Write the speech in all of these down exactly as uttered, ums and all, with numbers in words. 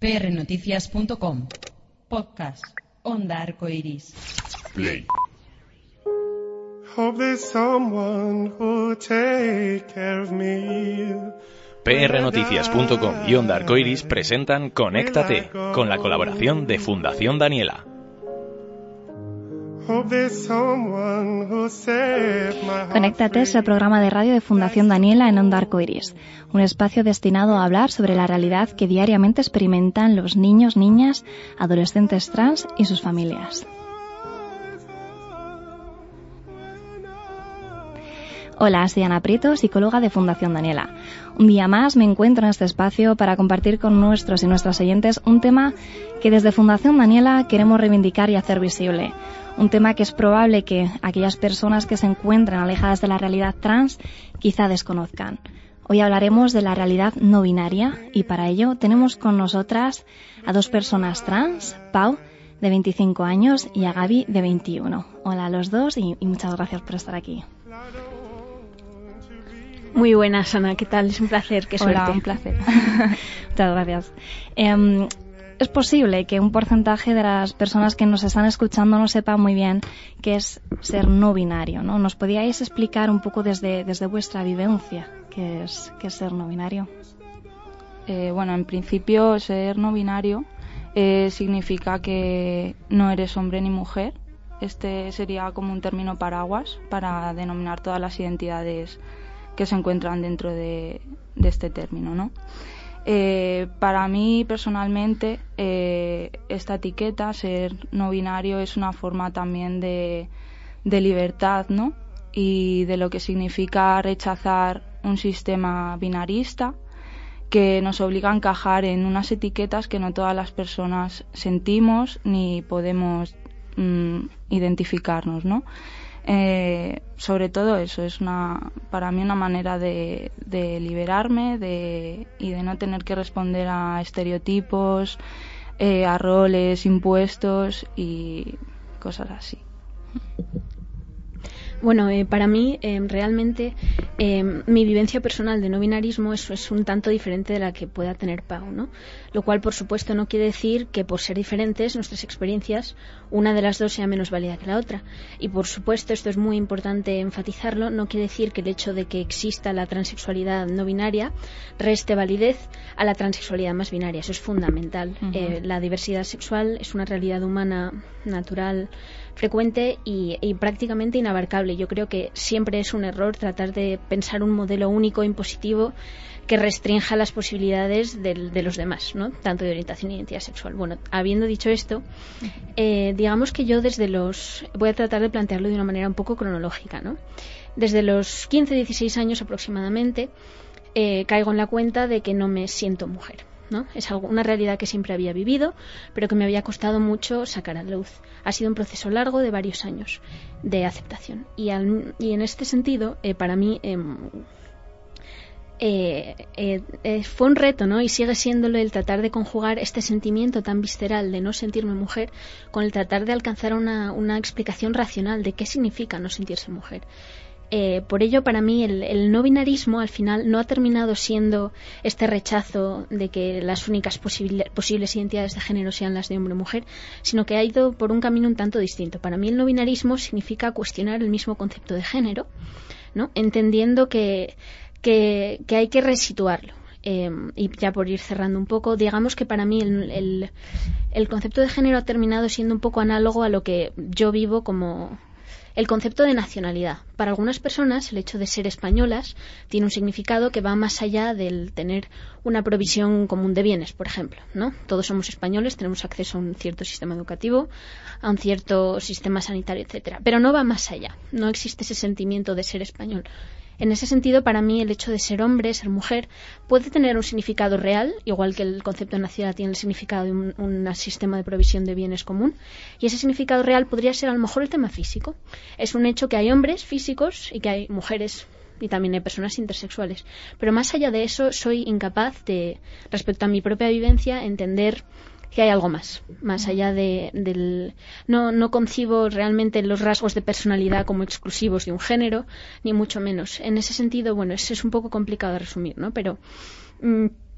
p r noticias punto com. Podcast Onda Arcoiris. Play. Hope there's someone who'll take care of me. p r noticias punto com y Onda Arcoiris presentan Conéctate, con la colaboración de Fundación Daniela. Conéctate es el programa de radio de Fundación Daniela en Onda Arcoiris, un espacio destinado a hablar sobre la realidad que diariamente experimentan los niños, niñas, adolescentes trans y sus familias. Hola, soy Ana Prieto, psicóloga de Fundación Daniela. Un día más me encuentro en este espacio para compartir con nuestros y nuestras oyentes un tema que desde Fundación Daniela queremos reivindicar y hacer visible. Un tema que es probable que aquellas personas que se encuentran alejadas de la realidad trans quizá desconozcan. Hoy hablaremos de la realidad no binaria y para ello tenemos con nosotras a dos personas trans, Pau, de veinticinco años, y a Gaby, de veintiuno. Hola a los dos y, y muchas gracias por estar aquí. Muy buenas, Ana, ¿qué tal? Es un placer, qué suerte. Hola, un placer. Muchas gracias. Eh, es posible que un porcentaje de las personas que nos están escuchando no sepa muy bien qué es ser no binario, ¿no? ¿Nos podíais explicar un poco desde, desde vuestra vivencia qué es, qué es ser no binario? Eh, bueno, en principio ser no binario eh, significa que no eres hombre ni mujer. Este sería como un término paraguas para denominar todas las identidades que se encuentran dentro de, de este término, ¿no? Eh, para mí, personalmente, eh, esta etiqueta, ser no binario, es una forma también de, de libertad, ¿no? Y de lo que significa rechazar un sistema binarista que nos obliga a encajar en unas etiquetas que no todas las personas sentimos ni podemos mm, identificarnos, ¿no? Eh, sobre todo eso es una para mí una manera de, de liberarme de, y de no tener que responder a estereotipos, eh, a roles impuestos y cosas así. Bueno, eh, para mí eh, realmente eh, mi vivencia personal de no binarismo es, es un tanto diferente de la que pueda tener Pau, ¿no? Lo cual, por supuesto, no quiere decir que por ser diferentes nuestras experiencias, una de las dos sea menos válida que la otra. Y, por supuesto, esto es muy importante enfatizarlo, no quiere decir que el hecho de que exista la transexualidad no binaria reste validez a la transexualidad más binaria. Eso es fundamental. Uh-huh. Eh, la diversidad sexual es una realidad humana natural, frecuente y, y prácticamente inabarcable. Yo creo que siempre es un error tratar de pensar un modelo único impositivo que restrinja las posibilidades de, de los demás, ¿no? Tanto de orientación y identidad sexual. Bueno, habiendo dicho esto, eh, digamos que yo desde los... voy a tratar de plantearlo de una manera un poco cronológica, ¿no? Desde los quince a dieciséis años aproximadamente eh, caigo en la cuenta de que no me siento mujer, ¿no? Es algo, una realidad que siempre había vivido, pero que me había costado mucho sacar a la luz. Ha sido un proceso largo de varios años de aceptación. Y, al, y en este sentido, eh, para mí... Eh, Eh, eh, eh, fue un reto, ¿no? Y sigue siéndolo el tratar de conjugar este sentimiento tan visceral de no sentirme mujer con el tratar de alcanzar una, una explicación racional de qué significa no sentirse mujer. Eh, por ello, para mí, el, el no binarismo al final no ha terminado siendo este rechazo de que las únicas posible, posibles identidades de género sean las de hombre o mujer, sino que ha ido por un camino un tanto distinto. Para mí, el no binarismo significa cuestionar el mismo concepto de género, ¿no? Entendiendo que Que, que hay que resituarlo. Eh, y ya por ir cerrando un poco, digamos que para mí el, el, el concepto de género ha terminado siendo un poco análogo a lo que yo vivo como el concepto de nacionalidad. Para algunas personas el hecho de ser españolas tiene un significado que va más allá del tener una provisión común de bienes, por ejemplo, ¿no? Todos somos españoles, tenemos acceso a un cierto sistema educativo, a un cierto sistema sanitario, etcétera. Pero no va más allá, no existe ese sentimiento de ser español. En ese sentido, para mí, el hecho de ser hombre, ser mujer, puede tener un significado real, igual que el concepto de nacionalidad tiene el significado de un, un sistema de provisión de bienes común, y ese significado real podría ser a lo mejor el tema físico. Es un hecho que hay hombres físicos y que hay mujeres y también hay personas intersexuales. Pero más allá de eso, soy incapaz de, respecto a mi propia vivencia, entender que hay algo más, más allá de, del... No, no concibo realmente los rasgos de personalidad como exclusivos de un género, ni mucho menos. En ese sentido, bueno, eso es un poco complicado de resumir, ¿no? Pero mmm,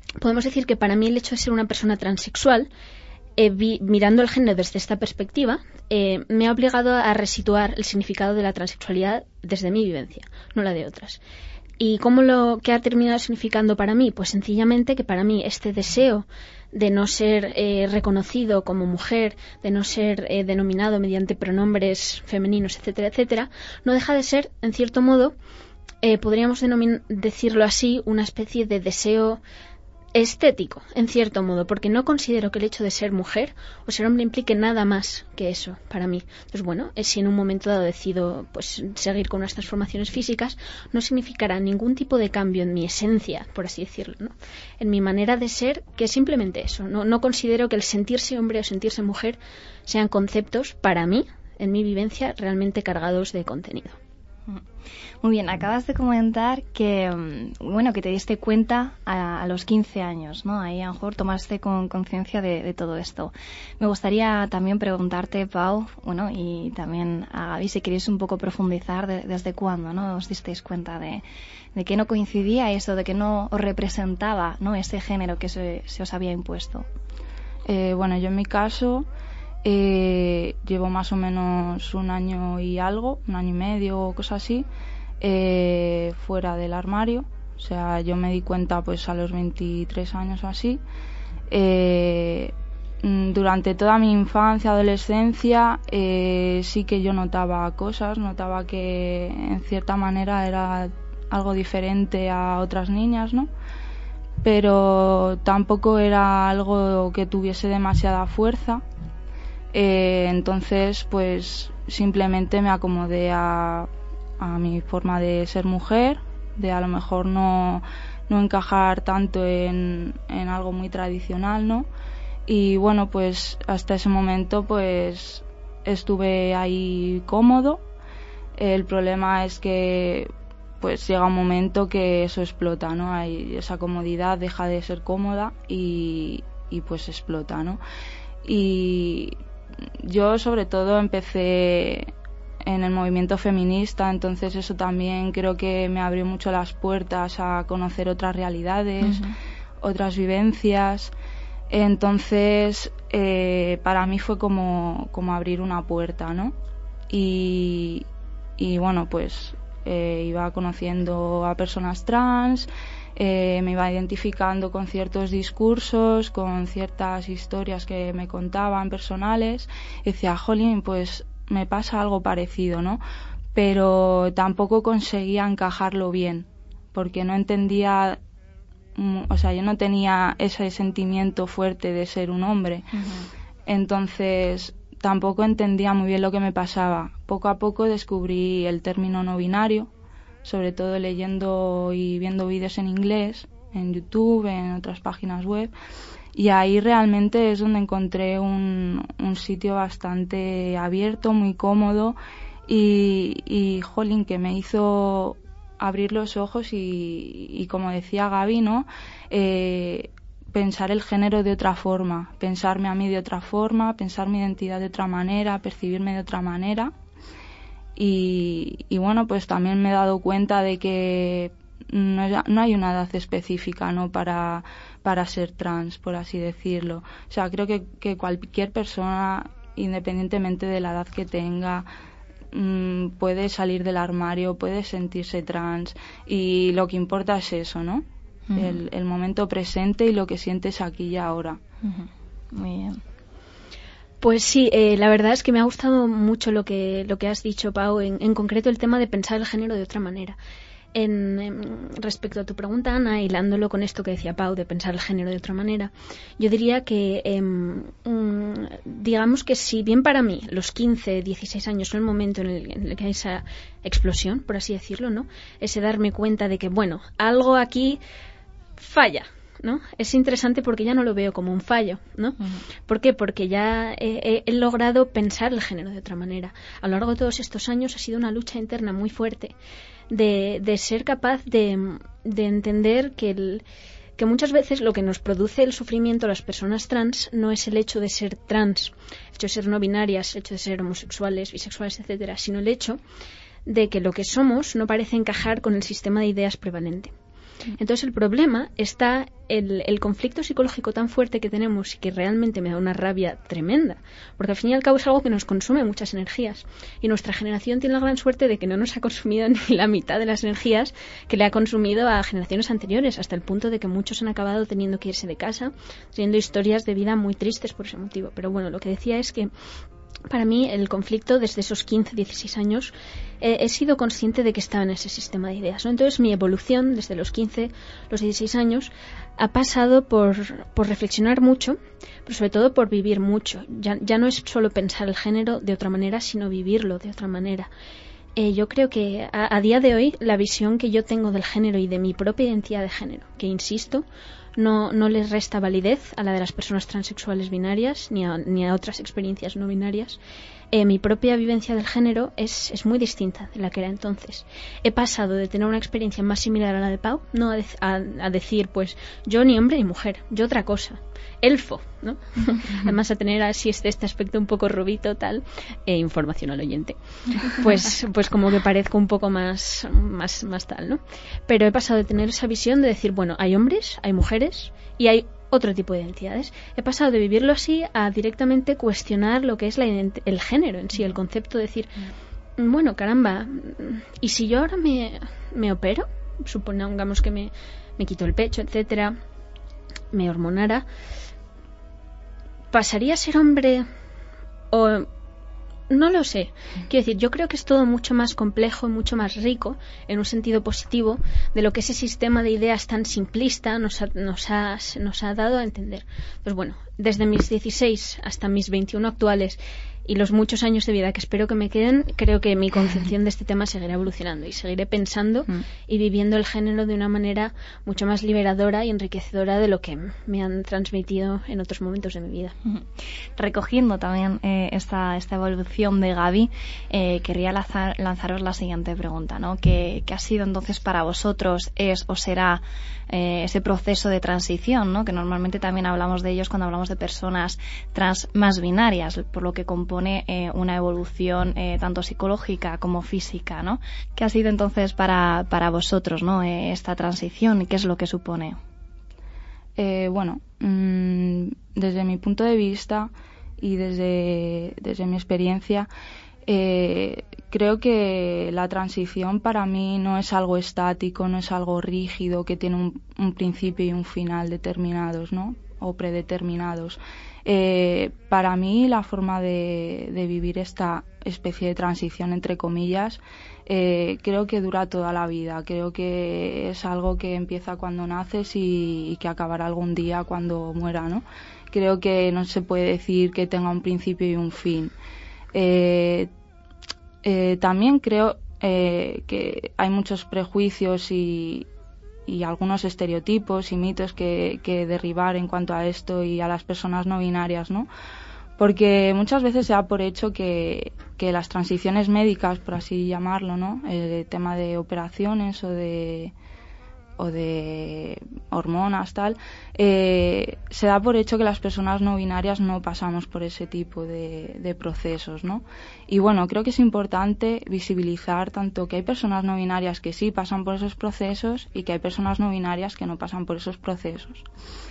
podemos decir que para mí el hecho de ser una persona transexual, eh, vi, mirando el género desde esta perspectiva, eh, me ha obligado a resituar el significado de la transexualidad desde mi vivencia, no la de otras. ¿Y cómo lo que ha terminado significando para mí? Pues sencillamente que para mí este deseo de no ser eh, reconocido como mujer, de no ser eh, denominado mediante pronombres femeninos, etcétera, etcétera, no deja de ser, en cierto modo, eh, podríamos denomin- decirlo así, una especie de deseo estético, en cierto modo, porque no considero que el hecho de ser mujer o ser hombre implique nada más que eso para mí. Entonces, bueno, si en un momento dado decido pues seguir con unas transformaciones físicas, no significará ningún tipo de cambio en mi esencia, por así decirlo, ¿no? En mi manera de ser, que es simplemente eso. No, no considero que el sentirse hombre o sentirse mujer sean conceptos, para mí, en mi vivencia, realmente cargados de contenido. Muy bien, acabas de comentar que, bueno, que te diste cuenta a, a los quince años, ¿no? Ahí a lo mejor tomaste con conciencia de, de todo esto. Me gustaría también preguntarte, Pau, bueno, y también a Gaby, si queréis un poco profundizar de, desde cuándo, ¿no? Os disteis cuenta de, de que no coincidía eso, de que no os representaba, ¿no? Ese género que se, se os había impuesto. Eh, bueno, yo en mi caso eh, llevo más o menos un año y algo, un año y medio o cosas así, eh, fuera del armario. O sea, yo me di cuenta pues a los veintitrés años o así. Eh, durante toda mi infancia, adolescencia, eh, sí que yo notaba cosas, notaba que en cierta manera era algo diferente a otras niñas, ¿no? Pero tampoco era algo que tuviese demasiada fuerza. Eh, entonces, pues simplemente me acomodé a, a mi forma de ser mujer, de a lo mejor no, no encajar tanto en, en algo muy tradicional, ¿no? Y bueno, pues hasta ese momento pues estuve ahí cómodo. El problema es que pues llega un momento que eso explota, ¿no? Hay esa comodidad deja de ser cómoda y, y pues explota, ¿no? Y yo sobre todo empecé en el movimiento feminista, entonces eso también creo que me abrió mucho las puertas a conocer otras realidades, uh-huh. otras vivencias. Entonces eh, para mí fue como, como abrir una puerta, ¿no? Y, y bueno, pues eh, iba conociendo a personas trans, eh, me iba identificando con ciertos discursos, con ciertas historias que me contaban personales, y decía, jolín, pues me pasa algo parecido, ¿no? Pero tampoco conseguía encajarlo bien, porque no entendía, o sea, yo no tenía ese sentimiento fuerte de ser un hombre. Uh-huh. Entonces tampoco entendía muy bien lo que me pasaba. Poco a poco descubrí el término no binario, sobre todo leyendo y viendo vídeos en inglés, en YouTube, en otras páginas web, y ahí realmente es donde encontré un, un sitio bastante abierto, muy cómodo, y, y jolín, que me hizo abrir los ojos y, y como decía Gaby, ¿no? Eh, pensar el género de otra forma, pensarme a mí de otra forma, pensar mi identidad de otra manera, percibirme de otra manera. Y, y bueno, pues también me he dado cuenta de que no, es, no hay una edad específica, ¿no? para, para ser trans, por así decirlo. O sea, creo que, que cualquier persona, independientemente de la edad que tenga, mmm, puede salir del armario, puede sentirse trans, y lo que importa es eso, ¿no? Uh-huh. El, el momento presente y lo que sientes aquí y ahora. Uh-huh. Muy bien. Pues sí, eh, la verdad es que me ha gustado mucho lo que lo que has dicho, Pau, en, en concreto el tema de pensar el género de otra manera. En, en, respecto a tu pregunta, Ana, hilándolo con esto que decía Pau, de pensar el género de otra manera, yo diría que, eh, um, digamos que si bien para mí los quince, dieciséis años son el momento en el, en el que hay esa explosión, por así decirlo, ¿no? Ese darme cuenta de que, bueno, algo aquí falla, ¿no? Es interesante porque ya no lo veo como un fallo, ¿no? Uh-huh. ¿Por qué? Porque ya he, he logrado pensar el género de otra manera. A lo largo de todos estos años ha sido una lucha interna muy fuerte de, de ser capaz de, de entender que, el, que muchas veces lo que nos produce el sufrimiento a las personas trans no es el hecho de ser trans, el hecho de ser no binarias, el hecho de ser homosexuales, bisexuales, etcétera, sino el hecho de que lo que somos no parece encajar con el sistema de ideas prevalente. Entonces el problema está el, el conflicto psicológico tan fuerte que tenemos y que realmente me da una rabia tremenda, porque al fin y al cabo es algo que nos consume muchas energías y nuestra generación tiene la gran suerte de que no nos ha consumido ni la mitad de las energías que le ha consumido a generaciones anteriores, hasta el punto de que muchos han acabado teniendo que irse de casa, teniendo historias de vida muy tristes por ese motivo. Pero bueno, lo que decía es que para mí el conflicto desde esos quince, dieciséis años eh, he sido consciente de que estaba en ese sistema de ideas, ¿no? Entonces mi evolución desde los quince, los dieciséis años ha pasado por, por reflexionar mucho, pero sobre todo por vivir mucho. Ya, ya no es solo pensar el género de otra manera, sino vivirlo de otra manera. Eh, yo creo que a, a día de hoy la visión que yo tengo del género y de mi propia identidad de género, que insisto, no, no les resta validez a la de las personas transexuales binarias ni a, ni a otras experiencias no binarias. Eh, mi propia vivencia del género es, es muy distinta de la que era entonces. He pasado de tener una experiencia más similar a la de Pau, no a, de, a, a decir, pues, yo ni hombre ni mujer, yo otra cosa, elfo, ¿no? Además a tener así este, este aspecto un poco rubito, tal, e información al oyente. Pues, pues como que parezco un poco más, más, más tal, ¿no? Pero he pasado de tener esa visión de decir, bueno, hay hombres, hay mujeres y hay otro tipo de identidades. He pasado de vivirlo así a directamente cuestionar lo que es la ident- el género en sí, el concepto de decir, bueno, caramba, ¿y si yo ahora me, me opero? Supongamos que me, me quito el pecho, etcétera, me hormonara, ¿pasaría a ser hombre o...? No lo sé. Quiero decir, yo creo que es todo mucho más complejo y mucho más rico, en un sentido positivo, de lo que ese sistema de ideas tan simplista nos ha, nos ha, nos ha dado a entender. Pues bueno, desde mis dieciséis hasta mis veintiuno actuales y los muchos años de vida que espero que me queden, creo que mi concepción de este tema seguirá evolucionando y seguiré pensando mm. y viviendo el género de una manera mucho más liberadora y enriquecedora de lo que me han transmitido en otros momentos de mi vida. Recogiendo también eh, esta, esta evolución de Gaby, eh, querría lanzar, lanzaros la siguiente pregunta, ¿no? ¿Qué, qué ha sido entonces para vosotros, es o será eh, ese proceso de transición, ¿no? Que normalmente también hablamos de ellos cuando hablamos de personas trans más binarias, por lo que compone Eh, una evolución eh, tanto psicológica como física, ¿no? ¿Qué ha sido entonces para, para vosotros, ¿no? Eh, esta transición y qué es lo que supone? Eh, bueno, mmm, desde mi punto de vista y desde, desde mi experiencia, eh, creo que la transición para mí no es algo estático, no es algo rígido que tiene un, un principio y un final determinados, ¿no? O predeterminados. Eh, para mí la forma de, de vivir esta especie de transición, entre comillas, eh, creo que dura toda la vida. Creo que es algo que empieza cuando naces y, y que acabará algún día cuando muera, ¿no? Creo que no se puede decir que tenga un principio y un fin. Eh, eh, también creo eh, que hay muchos prejuicios y y algunos estereotipos y mitos que, que derribar en cuanto a esto y a las personas no binarias, ¿no? Porque muchas veces se da por hecho que, que las transiciones médicas, por así llamarlo, ¿no? El tema de operaciones o de o de hormonas, tal, eh, se da por hecho que las personas no binarias no pasamos por ese tipo de, de procesos, ¿no? Y bueno, creo que es importante visibilizar tanto que hay personas no binarias que sí pasan por esos procesos y que hay personas no binarias que no pasan por esos procesos.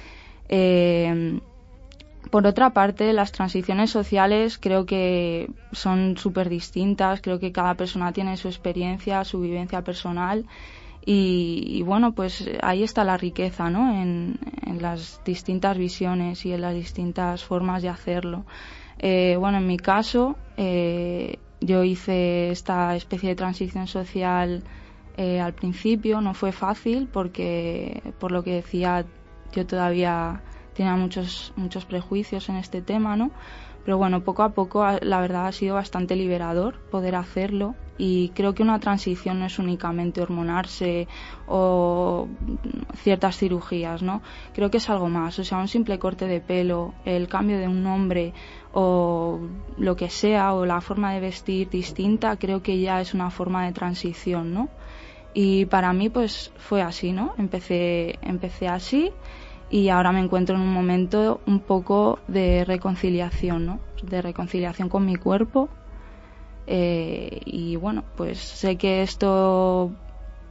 Eh, por otra parte, las transiciones sociales creo que son súper distintas, creo que cada persona tiene su experiencia, su vivencia personal. Y, y bueno, pues ahí está la riqueza, ¿no? En, en las distintas visiones y en las distintas formas de hacerlo. Eh, bueno, en mi caso, eh, yo hice esta especie de transición social eh, al principio. No fue fácil porque, por lo que decía, yo todavía tenía muchos, muchos prejuicios en este tema, ¿no? Pero bueno, poco a poco la verdad ha sido bastante liberador poder hacerlo y creo que una transición no es únicamente hormonarse o ciertas cirugías, ¿no? Creo que es algo más, o sea, un simple corte de pelo, el cambio de un nombre o lo que sea, o la forma de vestir distinta, creo que ya es una forma de transición, ¿no? Y para mí pues fue así, ¿no? Empecé, empecé así. Y ahora me encuentro en un momento un poco de reconciliación, ¿no? De reconciliación con mi cuerpo. Eh, y bueno, pues sé que esto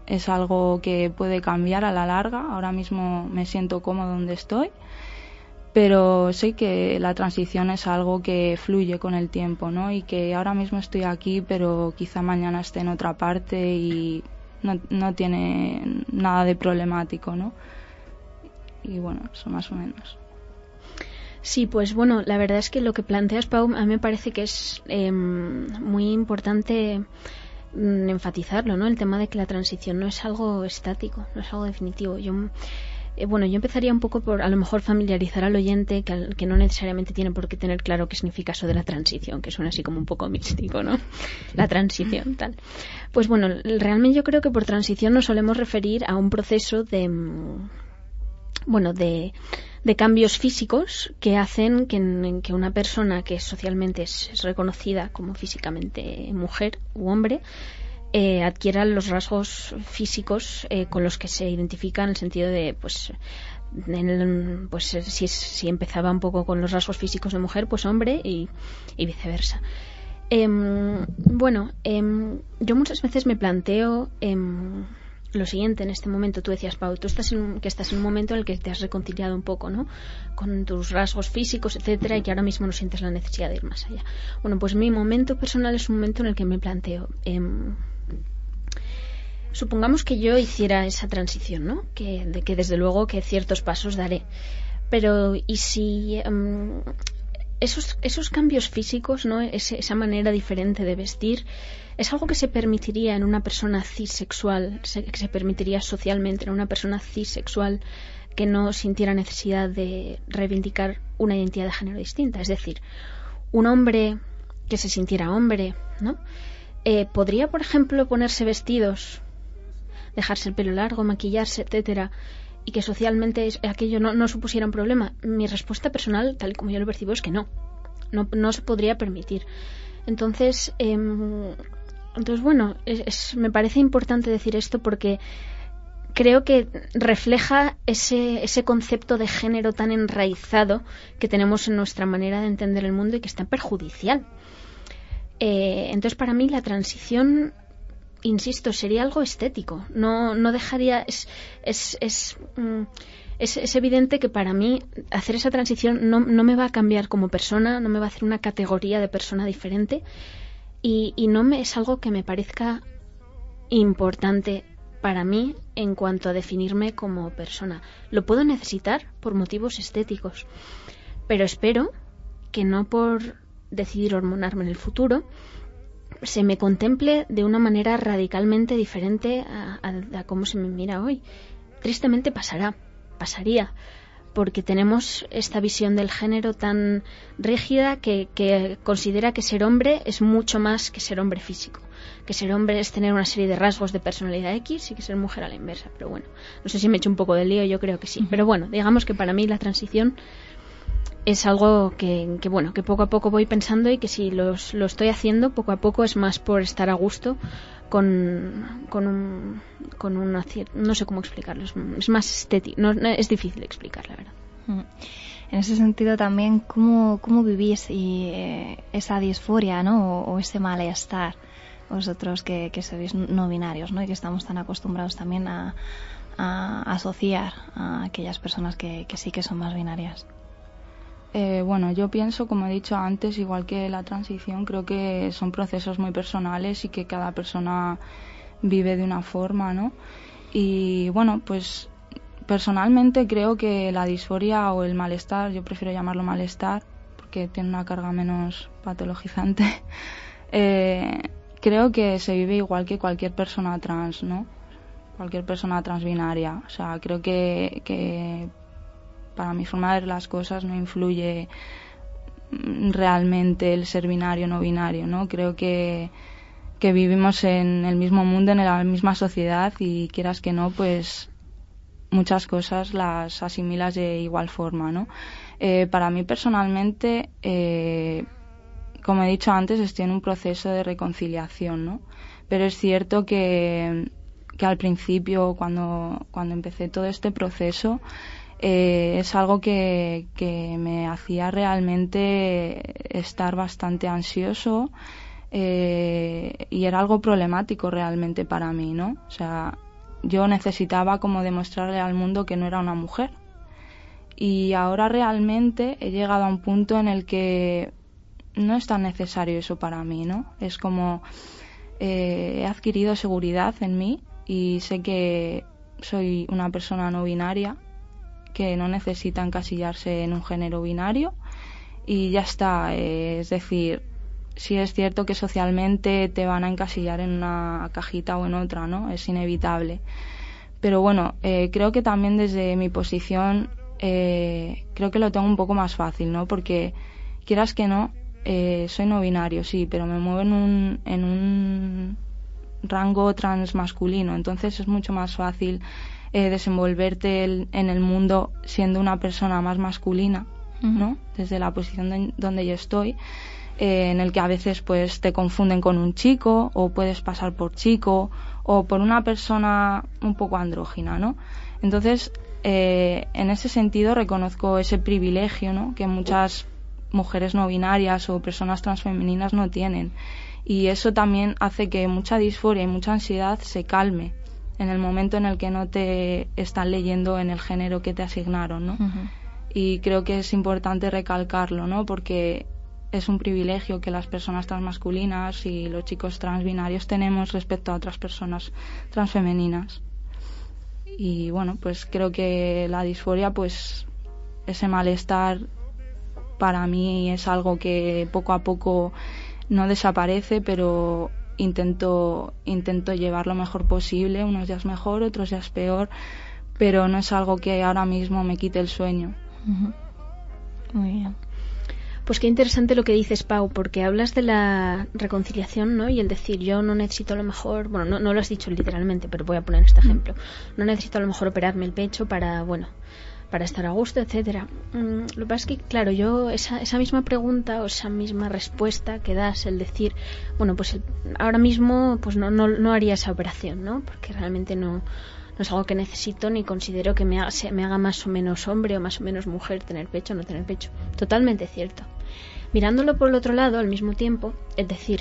es algo que puede cambiar a la larga. Ahora mismo me siento cómodo donde estoy, pero sé que la transición es algo que fluye con el tiempo, ¿no? Y que ahora mismo estoy aquí, pero quizá mañana esté en otra parte y no, no tiene nada de problemático, ¿no? Y bueno, eso más o menos. Sí, pues bueno, la verdad es que lo que planteas, Pau, a mí me parece que es eh, muy importante mm, enfatizarlo, ¿no? El tema de que la transición no es algo estático, no es algo definitivo. Yo, eh, bueno, yo empezaría un poco por, a lo mejor, familiarizar al oyente, que, al, que no necesariamente tiene por qué tener claro qué significa eso de la transición, que suena así como un poco místico, ¿no? La transición, tal. Pues bueno, realmente yo creo que por transición nos solemos referir a un proceso de, bueno, de... de cambios físicos que hacen que, en, que una persona que socialmente es, es reconocida como físicamente mujer u hombre eh, adquiera los rasgos físicos eh, con los que se identifica, en el sentido de, pues, en el, pues si, si empezaba un poco con los rasgos físicos de mujer, pues hombre, y, y viceversa. Eh, bueno, eh, yo muchas veces me planteo eh, lo siguiente en este momento. Tú decías, Pau, tú estás en, que estás en un momento en el que te has reconciliado un poco, ¿no?, con tus rasgos físicos, etcétera, y que ahora mismo no sientes la necesidad de ir más allá. Bueno, pues mi momento personal es un momento en el que me planteo, eh, supongamos que yo hiciera esa transición, ¿no?, que, de que desde luego que ciertos pasos daré, pero ¿y si um, esos, esos cambios físicos, ¿no?, Ese, esa manera diferente de vestir, es algo que se permitiría en una persona cisexual, que se permitiría socialmente en una persona cisexual que no sintiera necesidad de reivindicar una identidad de género distinta? Es decir, un hombre que se sintiera hombre, ¿no?, eh, podría, por ejemplo, ponerse vestidos, dejarse el pelo largo, maquillarse, etcétera, y que socialmente aquello no, no supusiera un problema. Mi respuesta personal, tal y como yo lo percibo, es que no, no, no se podría permitir. Entonces, eh, entonces bueno, es, es, me parece importante decir esto porque creo que refleja ese, ese concepto de género tan enraizado que tenemos en nuestra manera de entender el mundo y que es tan perjudicial. Eh, entonces, para mí la transición, insisto, sería algo estético. No, no dejaría... Es, es, es, mm, es, es evidente que para mí hacer esa transición no, no me va a cambiar como persona, no me va a hacer una categoría de persona diferente, y, y no me, es algo que me parezca importante para mí en cuanto a definirme como persona. Lo puedo necesitar por motivos estéticos, pero espero que no por decidir hormonarme en el futuro se me contemple de una manera radicalmente diferente a, a, a cómo se me mira hoy. Tristemente pasará, pasaría, porque tenemos esta visión del género tan rígida que, que considera que ser hombre es mucho más que ser hombre físico, que ser hombre es tener una serie de rasgos de personalidad X y que ser mujer a la inversa. Pero bueno, no sé si me he hecho un poco de lío, yo creo que sí. Pero bueno, digamos que para mí la transición es algo que, que bueno, que poco a poco voy pensando, y que si los, lo estoy haciendo poco a poco es más por estar a gusto con, con un, con una, no sé cómo explicarlo, es, es más estético, no, es difícil explicar, la verdad. En ese sentido también, ¿cómo, cómo vivís y, eh, esa disforia, ¿no?, o, o ese malestar, vosotros que, que sois no binarios, ¿no?, y que estamos tan acostumbrados también a, a asociar a aquellas personas que, que sí que son más binarias? Eh, bueno, yo pienso, como he dicho antes, igual que la transición, creo que son procesos muy personales y que cada persona vive de una forma, ¿no? Y bueno, pues personalmente creo que la disforia o el malestar, yo prefiero llamarlo malestar porque tiene una carga menos patologizante, eh, creo que se vive igual que cualquier persona trans, ¿no? Cualquier persona transbinaria. O sea, creo que, que para mi forma de ver las cosas no influye realmente el ser binario o no binario, ¿no? Creo que, que vivimos en el mismo mundo, en la misma sociedad, y quieras que no, pues muchas cosas las asimilas de igual forma, ¿no? Eh, para mí personalmente, eh, como he dicho antes, estoy en un proceso de reconciliación, ¿no? Pero es cierto que, que al principio, cuando, cuando empecé todo este proceso, Eh, es algo que, que me hacía realmente estar bastante ansioso, eh, y era algo problemático realmente para mí, ¿no? O sea, yo necesitaba como demostrarle al mundo que no era una mujer. Y ahora realmente he llegado a un punto en el que no es tan necesario eso para mí, ¿no? Es como eh, he adquirido seguridad en mí y sé que soy una persona no binaria, que no necesita encasillarse en un género binario y ya está. Eh, es decir, sí es cierto que socialmente te van a encasillar en una cajita o en otra, ¿no? Es inevitable. Pero bueno, eh, creo que también desde mi posición eh, creo que lo tengo un poco más fácil, ¿no? Porque quieras que no, eh, soy no binario, sí, pero me muevo en un, en un rango transmasculino, entonces es mucho más fácil eh, desenvolverte el, en el mundo siendo una persona más masculina, ¿no? Desde la posición de, donde yo estoy, eh, en el que a veces pues te confunden con un chico o puedes pasar por chico o por una persona un poco andrógina, ¿no? Entonces, eh, en ese sentido reconozco ese privilegio, ¿no? Que muchas mujeres no binarias o personas transfemeninas no tienen. Y eso también hace que mucha disforia y mucha ansiedad se calme en el momento en el que no te están leyendo en el género que te asignaron, ¿no? Uh-huh. Y creo que es importante recalcarlo, ¿no? Porque es un privilegio que las personas transmasculinas y los chicos transbinarios tenemos respecto a otras personas transfemeninas. Y bueno, pues creo que la disforia, pues ese malestar para mí es algo que poco a poco no desaparece, pero intento intento llevar lo mejor posible, unos días mejor, otros días peor, pero no es algo que ahora mismo me quite el sueño. Uh-huh. Muy bien. Pues qué interesante lo que dices, Pau, porque hablas de la reconciliación, ¿no? Y el decir, yo no necesito a lo mejor, bueno, no, no lo has dicho literalmente, pero voy a poner este ejemplo. No necesito a lo mejor operarme el pecho para, bueno, para estar a gusto, etcétera. Mm, lo que pasa es que, claro, yo esa, esa misma pregunta o esa misma respuesta que das, el decir, bueno, pues el, ahora mismo pues no, no, no haría esa operación, ¿no? Porque realmente no, no es algo que necesito ni considero que me haga, se, me haga más o menos hombre o más o menos mujer tener pecho o no tener pecho. Totalmente cierto. Mirándolo por el otro lado, al mismo tiempo, es decir,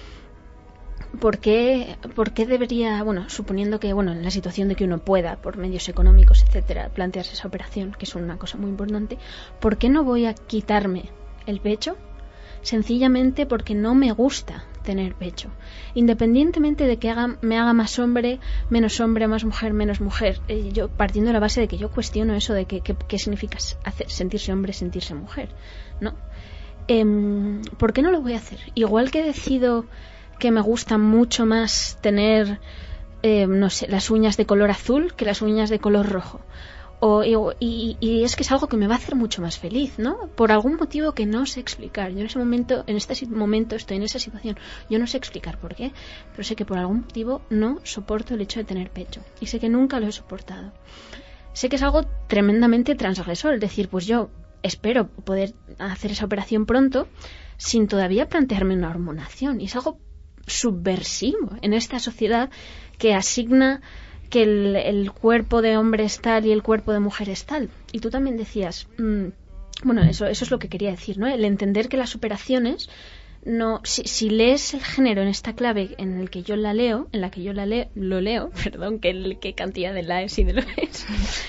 ¿por qué, por qué debería, bueno, suponiendo que, bueno, en la situación de que uno pueda, por medios económicos, etcétera, plantearse esa operación, que es una cosa muy importante, ¿por qué no voy a quitarme el pecho? Sencillamente porque no me gusta tener pecho. Independientemente de que haga, me haga más hombre, menos hombre, más mujer, menos mujer. Eh, yo partiendo de la base de que yo cuestiono eso de que, que, qué significa hacer, sentirse hombre, sentirse mujer, ¿no? Eh, ¿Por qué no lo voy a hacer? Igual que decido que me gusta mucho más tener, eh, no sé, las uñas de color azul que las uñas de color rojo. O, y, y es que es algo que me va a hacer mucho más feliz, ¿no? Por algún motivo que no sé explicar. Yo en ese momento, en este momento estoy en esa situación. Yo no sé explicar por qué, pero sé que por algún motivo no soporto el hecho de tener pecho. Y sé que nunca lo he soportado. Sé que es algo tremendamente transgresor. Es decir, pues yo espero poder hacer esa operación pronto sin todavía plantearme una hormonación. Y es algo subversivo en esta sociedad que asigna que el, el cuerpo de hombre es tal y el cuerpo de mujer es tal. Y tú también decías, mmm, bueno, eso, eso es lo que quería decir, ¿no? El entender que las operaciones, no, si, si lees el género en esta clave en el que yo la leo, en la que yo la leo, lo leo, perdón, que, que cantidad de laes y de loes.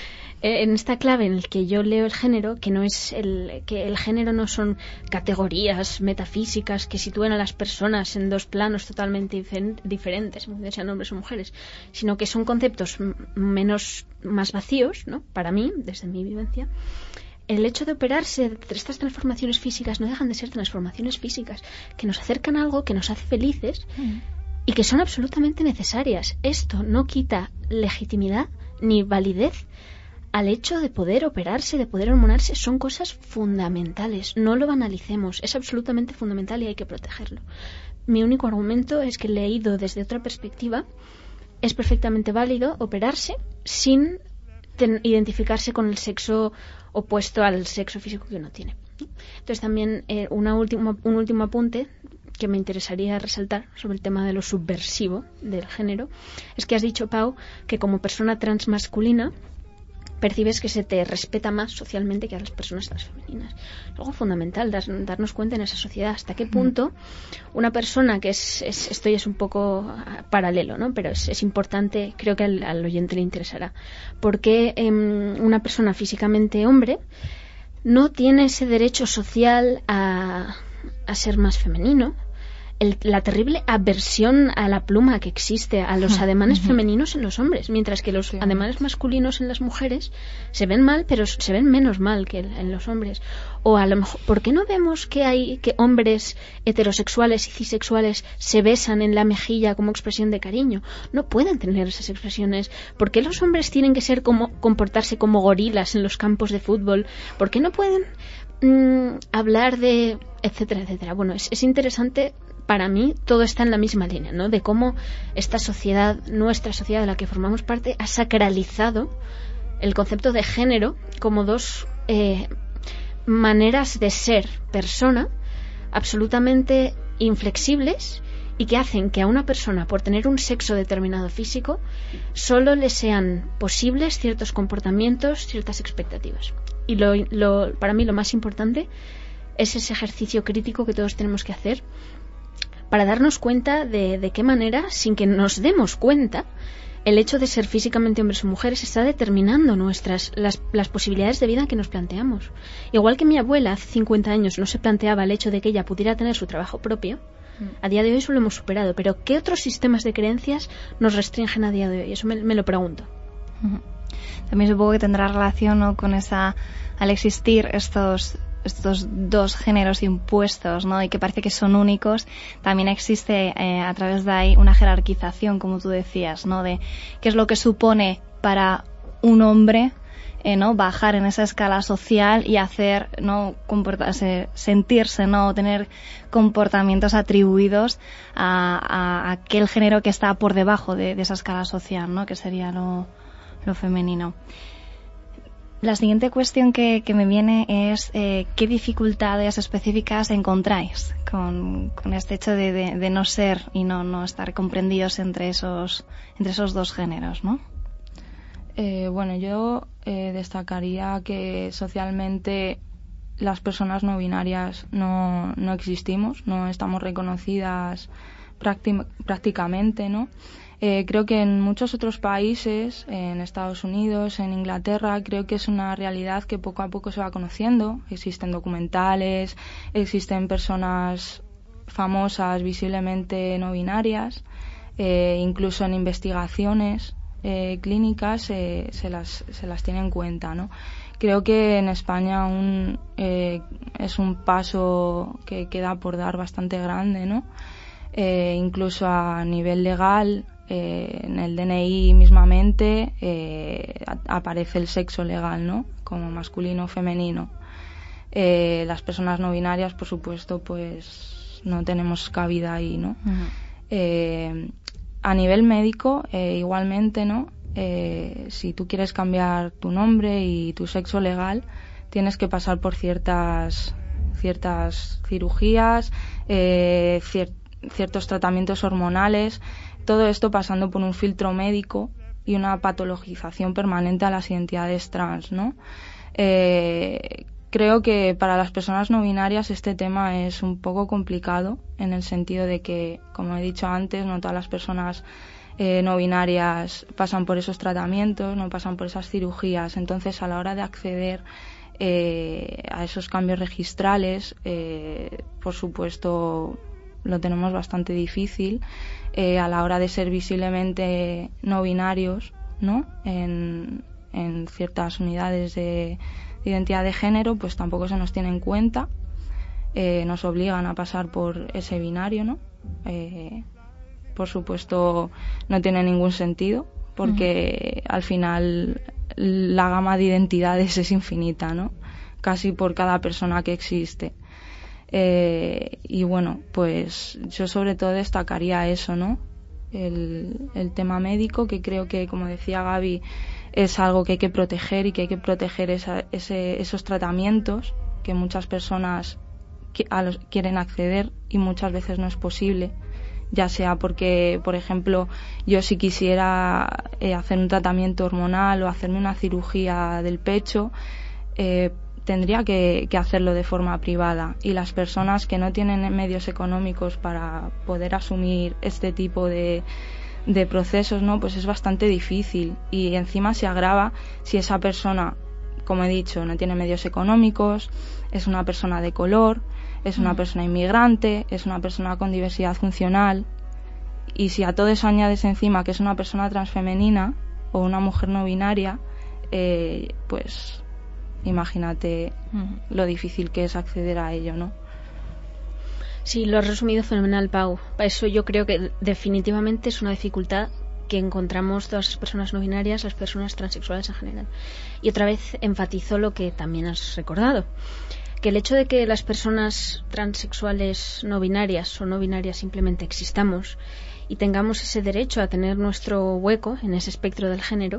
En esta clave en el que yo leo el género, que no es el que el género no son categorías metafísicas que sitúen a las personas en dos planos totalmente difer- diferentes, sean hombres o mujeres, sino que son conceptos m- menos más vacíos, ¿no? Para mí, desde mi vivencia, el hecho de operarse, estas transformaciones físicas no dejan de ser transformaciones físicas que nos acercan a algo que nos hace felices mm. y que son absolutamente necesarias. Esto no quita legitimidad ni validez al hecho de poder operarse, de poder hormonarse. Son cosas fundamentales. No lo banalicemos. Es absolutamente fundamental y hay que protegerlo. Mi único argumento es que leído desde otra perspectiva, es perfectamente válido operarse sin ten- identificarse con el sexo opuesto al sexo físico que uno tiene. Entonces también eh, una última, un último apunte que me interesaría resaltar sobre el tema de lo subversivo del género es que has dicho, Pau, que como persona transmasculina percibes que se te respeta más socialmente que a las personas transfemeninas. Es algo fundamental dar, darnos cuenta en esa sociedad hasta qué punto una persona que es, es esto ya es un poco paralelo, ¿no? Pero es, es importante, creo que al, al oyente le interesará, porque eh, una persona físicamente hombre no tiene ese derecho social a, a ser más femenino. El, la terrible aversión a la pluma que existe, a los ademanes femeninos en los hombres, mientras que los sí. ademanes masculinos en las mujeres se ven mal, pero se ven menos mal que en los hombres. O a lo mejor, ¿por qué no vemos que hay que hombres heterosexuales y cisexuales se besan en la mejilla como expresión de cariño? No pueden tener esas expresiones. ¿Por qué los hombres tienen que ser como comportarse como gorilas en los campos de fútbol? ¿Por qué no pueden mmm, hablar de etcétera, etcétera? Bueno, es, es interesante. Para mí todo está en la misma línea, ¿no? De cómo esta sociedad, nuestra sociedad de la que formamos parte, ha sacralizado el concepto de género como dos eh, maneras de ser persona absolutamente inflexibles y que hacen que a una persona, por tener un sexo determinado físico, solo le sean posibles ciertos comportamientos, ciertas expectativas. Y lo, lo, para mí lo más importante es ese ejercicio crítico que todos tenemos que hacer para darnos cuenta de, de qué manera, sin que nos demos cuenta, el hecho de ser físicamente hombres o mujeres está determinando nuestras las, las posibilidades de vida que nos planteamos. Igual que mi abuela hace cincuenta años no se planteaba el hecho de que ella pudiera tener su trabajo propio, a día de hoy eso lo hemos superado. Pero ¿qué otros sistemas de creencias nos restringen a día de hoy? Eso me, me lo pregunto. También supongo que tendrá relación, ¿no?, con esa, al existir estos estos dos géneros impuestos, ¿no?, y que parece que son únicos, también existe eh, a través de ahí una jerarquización, como tú decías, ¿no?, de qué es lo que supone para un hombre eh, ¿no?, bajar en esa escala social y hacer, ¿no?, comportarse, sentirse, ¿no?, tener comportamientos atribuidos a, a aquel género que está por debajo de, de esa escala social, ¿no?, que sería lo, lo femenino. La siguiente cuestión que, que me viene es eh, ¿qué dificultades específicas encontráis con, con este hecho de, de, de no ser y no, no estar comprendidos entre esos, entre esos dos géneros, ¿no? Eh, bueno, yo eh, destacaría que socialmente las personas no binarias no, no existimos, no estamos reconocidas prácti- prácticamente, ¿no? Eh, creo que en muchos otros países, en Estados Unidos, en Inglaterra, creo que es una realidad que poco a poco se va conociendo. Existen documentales, existen personas famosas visiblemente no binarias, eh, incluso en investigaciones eh, clínicas eh, se las se las tiene en cuenta, ¿no? Creo que en España aún eh, es un paso que queda por dar bastante grande, ¿no? Eh, incluso a nivel legal. Eh, en el D N I mismamente eh, a- aparece el sexo legal, ¿no?, como masculino o femenino. Eh, las personas no binarias, por supuesto, pues no tenemos cabida ahí, ¿no? Uh-huh. Eh, a nivel médico, eh, igualmente, ¿no? Eh, si tú quieres cambiar tu nombre y tu sexo legal, tienes que pasar por ciertas ciertas cirugías, eh, cier- ciertos tratamientos hormonales. Todo esto pasando por un filtro médico y una patologización permanente a las identidades trans, ¿no? Eh, creo que para las personas no binarias este tema es un poco complicado en el sentido de que, como he dicho antes, no todas las personas eh, no binarias pasan por esos tratamientos, no pasan por esas cirugías. Entonces, a la hora de acceder eh, a esos cambios registrales, eh, por supuesto, lo tenemos bastante difícil. Eh, a la hora de ser visiblemente no binarios, ¿no?, en, en ciertas unidades de, de identidad de género, pues tampoco se nos tiene en cuenta. Eh, nos obligan a pasar por ese binario, ¿no? Eh, por supuesto, no tiene ningún sentido, porque uh-huh. al final la gama de identidades es infinita, ¿no?, casi por cada persona que existe. Eh, y bueno, pues yo sobre todo destacaría eso, ¿no? El, el tema médico, que creo que, como decía Gaby, es algo que hay que proteger y que hay que proteger esa, ese, esos tratamientos que muchas personas qui- a los, quieren acceder y muchas veces no es posible, ya sea porque, por ejemplo, yo si quisiera eh, hacer un tratamiento hormonal o hacerme una cirugía del pecho, eh, tendría que, que hacerlo de forma privada, y las personas que no tienen medios económicos para poder asumir este tipo de, de procesos, ¿no? Pues es bastante difícil, y encima se agrava si esa persona, como he dicho, no tiene medios económicos, es una persona de color, es una persona inmigrante, es una persona con diversidad funcional, y si a todo eso añades encima que es una persona transfemenina o una mujer no binaria, eh, pues imagínate uh-huh. lo difícil que es acceder a ello, ¿no? Sí, lo has resumido fenomenal, Pau. Eso yo creo que definitivamente es una dificultad que encontramos todas las personas no binarias, las personas transexuales en general. Y otra vez enfatizo lo que también has recordado, que el hecho de que las personas transexuales no binarias o no binarias simplemente existamos y tengamos ese derecho a tener nuestro hueco en ese espectro del género,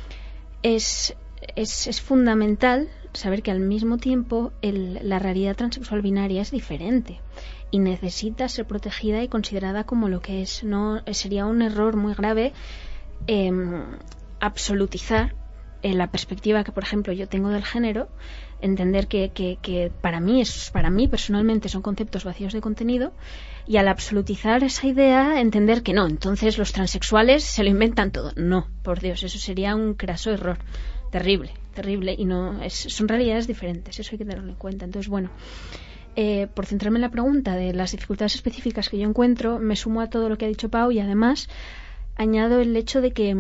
es, es, es fundamental saber que al mismo tiempo el, la realidad transexual binaria es diferente y necesita ser protegida y considerada como lo que es. No sería un error muy grave eh, absolutizar en la perspectiva que, por ejemplo, yo tengo del género, entender que, que, que para mí es, para mí personalmente son conceptos vacíos de contenido, y al absolutizar esa idea entender que no, entonces los transexuales se lo inventan todo. No, por Dios, eso sería un craso error, terrible, terrible, y no es, son realidades diferentes, eso hay que tenerlo en cuenta. Entonces, bueno, eh, por centrarme en la pregunta de las dificultades específicas que yo encuentro, me sumo a todo lo que ha dicho Pau, y además añado el hecho de que,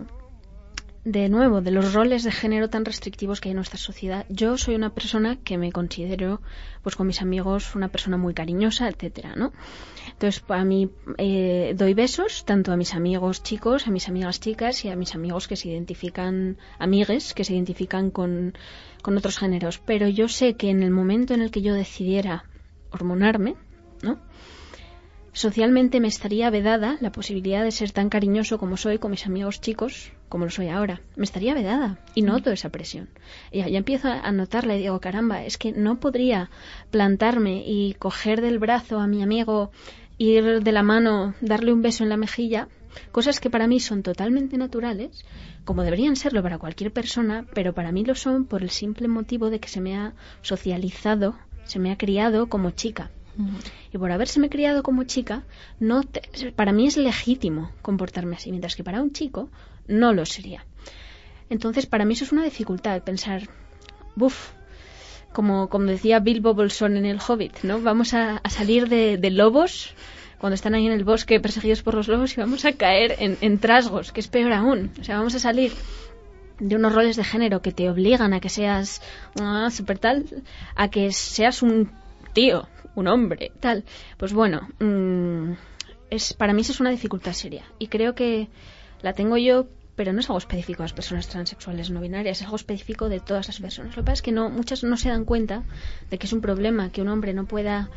de nuevo, de los roles de género tan restrictivos que hay en nuestra sociedad. Yo soy una persona que me considero, pues con mis amigos, una persona muy cariñosa, etcétera, ¿no? Entonces, a mí eh, doy besos tanto a mis amigos chicos, a mis amigas chicas y a mis amigos que se identifican, amigues, que se identifican con, con otros géneros. Pero yo sé que en el momento en el que yo decidiera hormonarme, ¿no?, socialmente me estaría vedada la posibilidad de ser tan cariñoso como soy con mis amigos chicos, como lo soy ahora. Me estaría vedada, y noto esa presión. Y ya, ya empiezo a notarla y digo, caramba, es que no podría plantarme y coger del brazo a mi amigo, ir de la mano, darle un beso en la mejilla, cosas que para mí son totalmente naturales, como deberían serlo para cualquier persona, pero para mí lo son por el simple motivo de que se me ha socializado, se me ha criado como chica. Y por habérseme criado como chica, no te, para mí es legítimo comportarme así, mientras que para un chico no lo sería. Entonces, para mí eso es una dificultad, pensar, buf, como, como decía Bilbo Bolsón en El Hobbit, ¿no? Vamos a, a salir de, de lobos, cuando están ahí en el bosque perseguidos por los lobos, y vamos a caer en, en trasgos, que es peor aún. O sea, vamos a salir de unos roles de género que te obligan a que seas ah, super tal, a que seas un tío, un hombre, tal. Pues bueno, mmm, es, para mí eso es una dificultad seria, y creo que la tengo yo, pero no es algo específico de las personas transexuales no binarias, es algo específico de todas las personas. Lo que pasa es que no, muchas no se dan cuenta de que es un problema que un hombre no pueda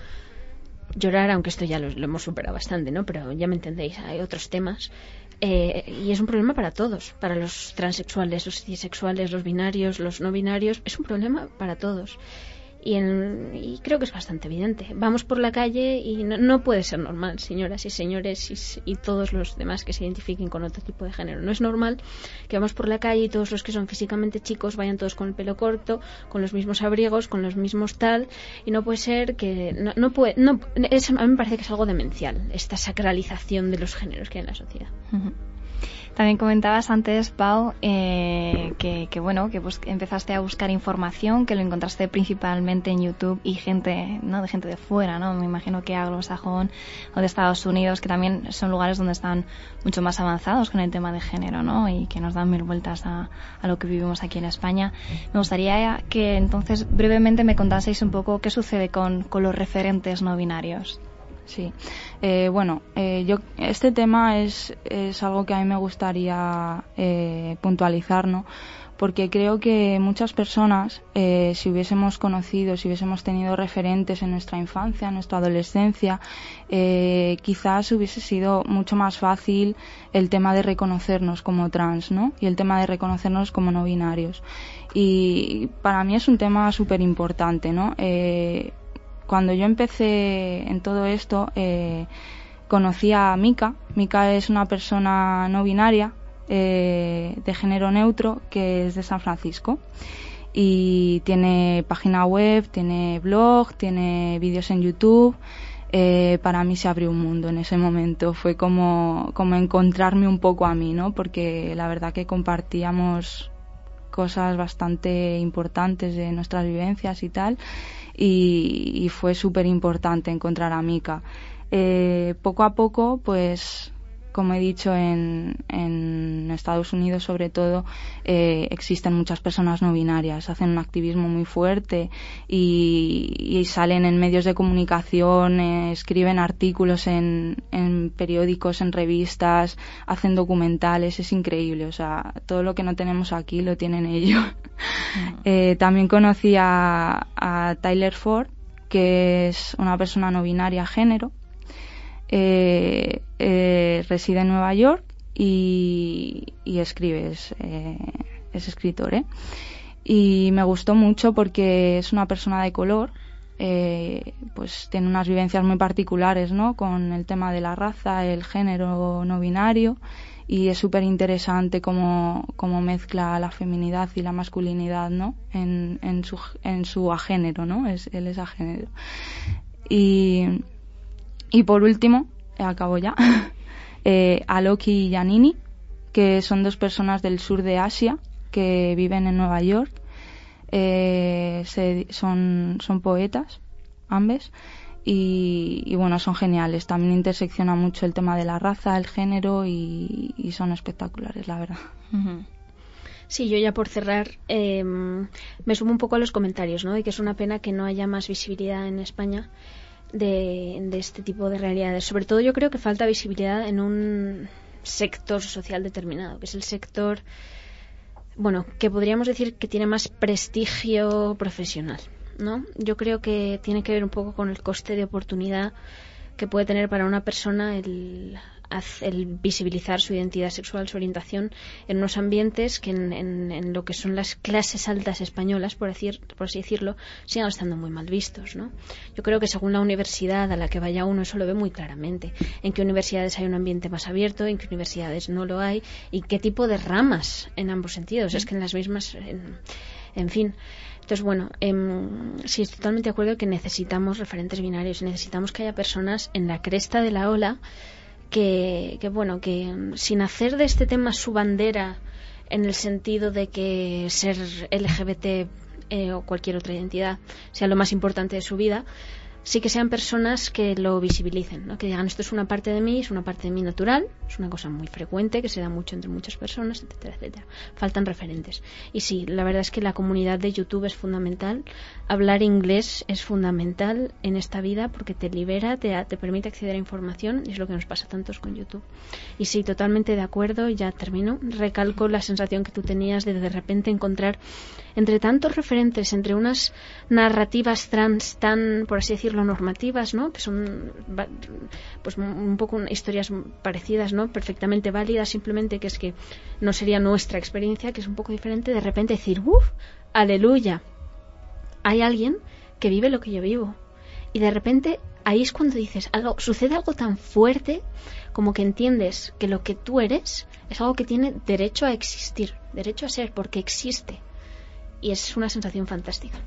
llorar, aunque esto ya lo, lo hemos superado bastante, ¿no? Pero ya me entendéis, hay otros temas. Eh, y es un problema para todos, para los transexuales, los cisexuales, los binarios, los no binarios, es un problema para todos. Y, en, y creo que es bastante evidente. Vamos por la calle y no, no puede ser normal, señoras y señores, y, y todos los demás que se identifiquen con otro tipo de género. No es normal que vamos por la calle y todos los que son físicamente chicos vayan todos con el pelo corto, con los mismos abrigos, con los mismos tal, y no puede ser que... No, no puede, no, es, a mí me parece que es algo demencial, esta sacralización de los géneros que hay en la sociedad. Uh-huh. También comentabas antes, Pau, eh, que, que bueno, que pues empezaste a buscar información, que lo encontraste principalmente en YouTube, y gente, ¿no?, de gente de fuera, ¿no? Me imagino que anglosajón o de Estados Unidos, que también son lugares donde están mucho más avanzados con el tema de género, ¿no? Y que nos dan mil vueltas a, a lo que vivimos aquí en España. Me gustaría que entonces brevemente me contaseis un poco qué sucede con, con los referentes no binarios. Sí, eh, bueno, eh, yo este tema es, es algo que a mí me gustaría eh, puntualizar, ¿no? Porque creo que muchas personas, eh, si hubiésemos conocido, si hubiésemos tenido referentes en nuestra infancia, en nuestra adolescencia, eh, quizás hubiese sido mucho más fácil el tema de reconocernos como trans, ¿no? Y el tema de reconocernos como no binarios. Y para mí es un tema súper importante, ¿no? Eh, Cuando yo empecé en todo esto, eh, conocí a Mika. Mika es una persona no binaria, eh, de género neutro, que es de San Francisco. Y tiene página web, tiene blog, tiene vídeos en YouTube. Eh, para mí se abrió un mundo en ese momento. Fue como, como encontrarme un poco a mí, ¿no? Porque la verdad que compartíamos cosas bastante importantes de nuestras vivencias y tal. Y, y fue súper importante encontrar a Mika. Eh, poco a poco, pues, como he dicho, en, en Estados Unidos sobre todo eh, existen muchas personas no binarias, hacen un activismo muy fuerte y, y salen en medios de comunicación, eh, escriben artículos en, en periódicos, en revistas, hacen documentales, es increíble, o sea, todo lo que no tenemos aquí lo tienen ellos. Mm. eh, también conocí a, a Tyler Ford, que es una persona no binaria género. Eh, eh, reside en Nueva York y, y escribe, es, eh, es escritor, ¿eh? Y me gustó mucho porque es una persona de color, eh, pues tiene unas vivencias muy particulares, ¿no? Con el tema de la raza, el género no binario, y es súper interesante cómo, cómo mezcla la feminidad y la masculinidad, ¿no? En, en su, en su agénero, ¿no? Es, él es agénero. Y Y por último, acabo ya, eh, Aloki y Giannini, que son dos personas del sur de Asia que viven en Nueva York. Eh, se, son, son poetas, ambos, y, y bueno, son geniales. También intersecciona mucho el tema de la raza, el género, y, y son espectaculares, la verdad. Uh-huh. Sí, yo ya por cerrar eh, me sumo un poco a los comentarios, ¿no? De que es una pena que no haya más visibilidad en España De, de este tipo de realidades. Sobre todo yo creo que falta visibilidad en un sector social determinado, que es el sector, bueno, que podríamos decir que tiene más prestigio profesional, ¿no? Yo creo que tiene que ver un poco con el coste de oportunidad que puede tener para una persona el, el visibilizar su identidad sexual, su orientación en unos ambientes que en, en, en lo que son las clases altas españolas, por, decir, por así decirlo, sigan estando muy mal vistos, ¿no? Yo creo que según la universidad a la que vaya uno, eso lo ve muy claramente. En qué universidades hay un ambiente más abierto, en qué universidades no lo hay, y qué tipo de ramas en ambos sentidos. Es que en las mismas... En, en fin... Entonces, bueno, eh, sí, estoy totalmente de acuerdo que necesitamos referentes binarios, necesitamos que haya personas en la cresta de la ola que, que, bueno, que sin hacer de este tema su bandera en el sentido de que ser L G B T eh, o cualquier otra identidad sea lo más importante de su vida, sí que sean personas que lo visibilicen, ¿no? Que digan, esto es una parte de mí, es una parte de mí natural, es una cosa muy frecuente, que se da mucho entre muchas personas, etcétera, etcétera. Faltan referentes. Y sí, la verdad es que la comunidad de YouTube es fundamental. Hablar inglés es fundamental en esta vida porque te libera, te, te permite acceder a información, y es lo que nos pasa a tantos con YouTube. Y sí, totalmente de acuerdo, ya termino. Recalco la sensación que tú tenías de de repente encontrar entre tantos referentes, entre unas narrativas trans tan, por así decirlo, normativas, ¿no? Que son pues un poco historias parecidas, ¿no? Perfectamente válidas, simplemente que es que no sería nuestra experiencia, que es un poco diferente, de repente decir, uff, aleluya, hay alguien que vive lo que yo vivo. Y de repente ahí es cuando dices, algo, sucede algo tan fuerte como que entiendes que lo que tú eres es algo que tiene derecho a existir, derecho a ser, porque existe. Y es una sensación fantástica.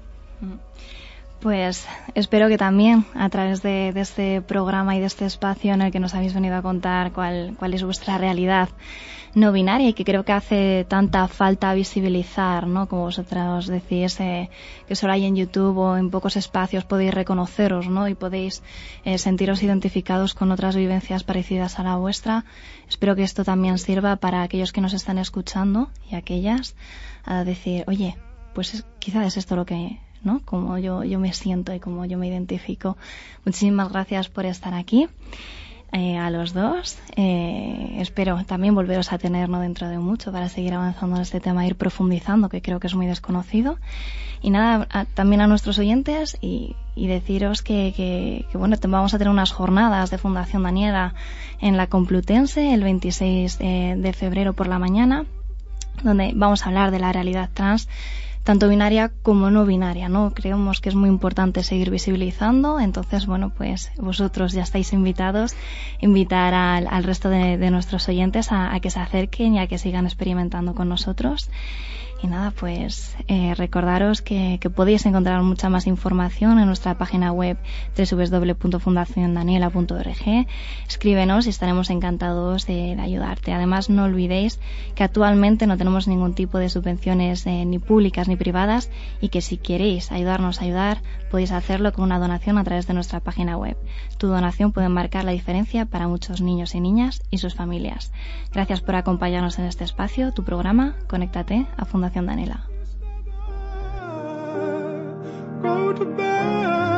Pues espero que también a través de, de este programa y de este espacio en el que nos habéis venido a contar cuál, cuál es vuestra realidad no binaria, y que creo que hace tanta falta visibilizar, ¿no? Como vosotros decís, eh, que solo hay en YouTube o en pocos espacios podéis reconoceros, ¿no? Y podéis eh, sentiros identificados con otras vivencias parecidas a la vuestra. Espero que esto también sirva para aquellos que nos están escuchando y aquellas a decir, oye, pues es, quizás es esto lo que, ¿no? Como yo, yo me siento y como yo me identifico. Muchísimas gracias por estar aquí, eh, a los dos. Eh, espero también volveros a tener, ¿no? Dentro de mucho para seguir avanzando en este tema, ir profundizando, que creo que es muy desconocido. Y nada, a, también a nuestros oyentes y, y deciros que, que, que, bueno, vamos a tener unas jornadas de Fundación Daniela en la Complutense el veintiséis de febrero por la mañana, donde vamos a hablar de la realidad trans, tanto binaria como no binaria, ¿no? Creemos que es muy importante seguir visibilizando, entonces, bueno, pues vosotros ya estáis invitados, invitar al, al resto de, de nuestros oyentes a, a que se acerquen y a que sigan experimentando con nosotros. Y nada, pues eh, recordaros que, que podéis encontrar mucha más información en nuestra página web doble u doble u doble u punto fundación daniela punto org. Escríbenos y estaremos encantados de, de ayudarte. Además, no olvidéis que actualmente no tenemos ningún tipo de subvenciones eh, ni públicas ni privadas y que si queréis ayudarnos a ayudar, podéis hacerlo con una donación a través de nuestra página web. Tu donación puede marcar la diferencia para muchos niños y niñas y sus familias. Gracias por acompañarnos en este espacio, tu programa, Conéctate a Fundación Daniela. Go to bed.